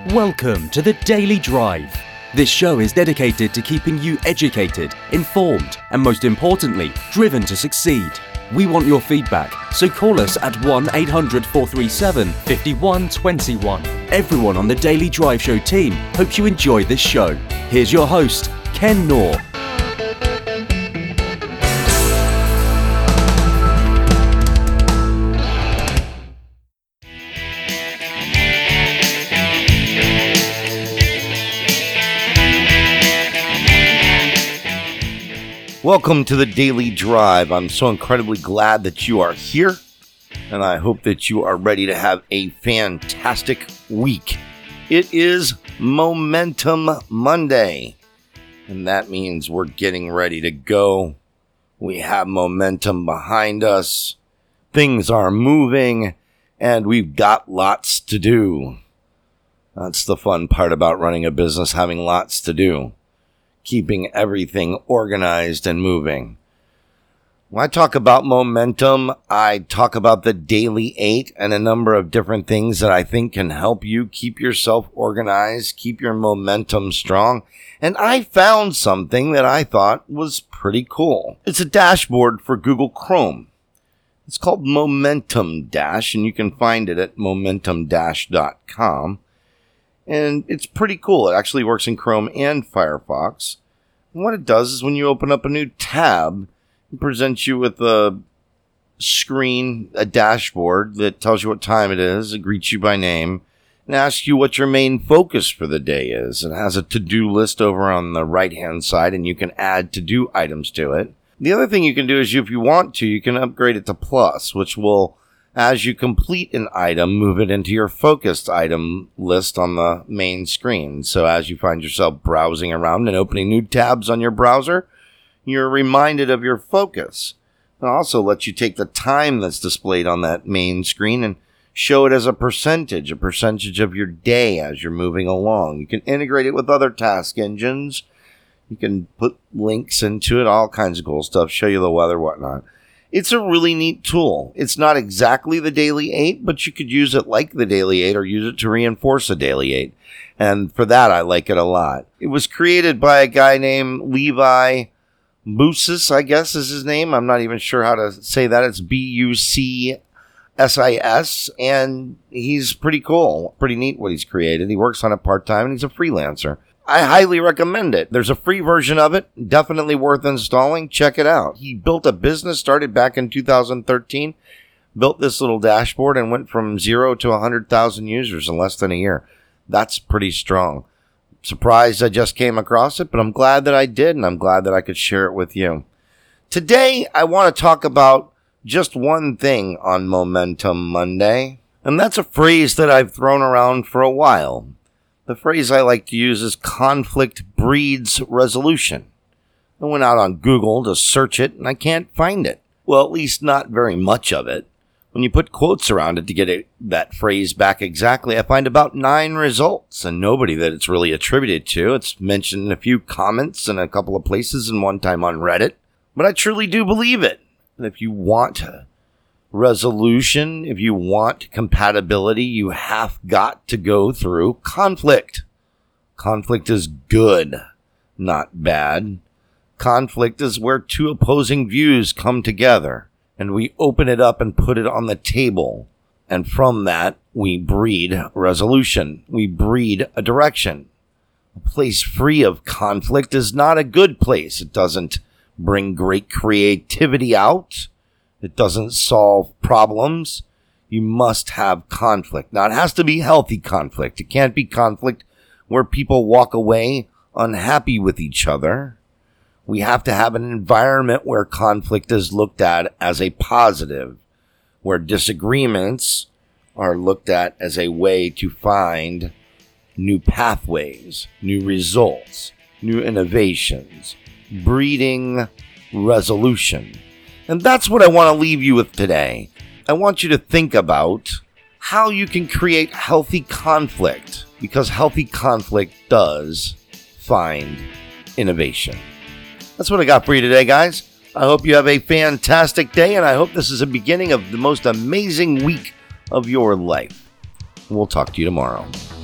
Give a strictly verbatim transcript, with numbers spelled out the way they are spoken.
Welcome to the Daily Drive. This show is dedicated to keeping you educated, informed, and most importantly, driven to succeed. We want your feedback, so call us at one eight hundred, four three seven, five one two one. Everyone on the Daily Drive Show team hopes you enjoy this show. Here's your host, Ken Knorr. Welcome to the Daily Drive. I'm so incredibly glad that you are here, and I hope that you are ready to have a fantastic week. It is Momentum Monday, and that means we're getting ready to go. We have momentum behind us. Things are moving, and we've got lots to do. That's the fun part about running a business, having lots to do. Keeping everything organized and moving. When I talk about momentum, I talk about the Daily Eight and a number of different things that I think can help you keep yourself organized, keep your momentum strong. And I found something that I thought was pretty cool. It's a dashboard for Google Chrome. It's called Momentum Dash, and you can find it at momentum dash dot com. And it's pretty cool. It actually works in Chrome and Firefox. And what it does is when you open up a new tab, it presents you with a screen, a dashboard that tells you what time it is, it greets you by name, and asks you what your main focus for the day is. It has a to-do list over on the right-hand side, and you can add to-do items to it. The other thing you can do is, if you want to, you can upgrade it to Plus, which will, as you complete an item, move it into your focused item list on the main screen. So as you find yourself browsing around and opening new tabs on your browser, you're reminded of your focus. It also lets you take the time that's displayed on that main screen and show it as a percentage, a percentage of your day as you're moving along. You can integrate it with other task engines. You can put links into it, all kinds of cool stuff, show you the weather, whatnot. It's a really neat tool. It's not exactly the Daily Eight, but you could use it like the Daily Eight or use it to reinforce a Daily Eight. And for that, I like it a lot. It was created by a guy named Levi Bucis, I guess is his name. I'm not even sure how to say that. It's B U C S I S. And he's pretty cool. Pretty neat what he's created. He works on it part-time and he's a freelancer. I highly recommend it. There's a free version of it. Definitely worth installing. Check it out. He built a business, started back in two thousand thirteen, built this little dashboard and went from zero to one hundred thousand users in less than a year. That's pretty strong. Surprised I just came across it, but I'm glad that I did, and I'm glad that I could share it with you. Today, I want to talk about just one thing on Momentum Monday, and that's a phrase that I've thrown around for a while. The phrase I like to use is conflict breeds resolution. I went out on Google to search it, and I can't find it. Well, at least not very much of it. When you put quotes around it to get it, that phrase back exactly, I find about nine results, and nobody that it's really attributed to. It's mentioned in a few comments in a couple of places and one time on Reddit. But I truly do believe it. And if you want resolution, if you want compatibility, you have got to go through conflict. Conflict is good, not bad. Conflict is where two opposing views come together, and we open it up and put it on the table. And from that, we breed resolution. We breed a direction. A place free of conflict is not a good place. It doesn't bring great creativity out. It doesn't solve problems. You must have conflict. Now, it has to be healthy conflict. It can't be conflict where people walk away unhappy with each other. We have to have an environment where conflict is looked at as a positive, where disagreements are looked at as a way to find new pathways, new results, new innovations, breeding resolution. And that's what I want to leave you with today. I want you to think about how you can create healthy conflict, because healthy conflict does find innovation. That's what I got for you today, guys. I hope you have a fantastic day, and I hope this is the beginning of the most amazing week of your life. We'll talk to you tomorrow.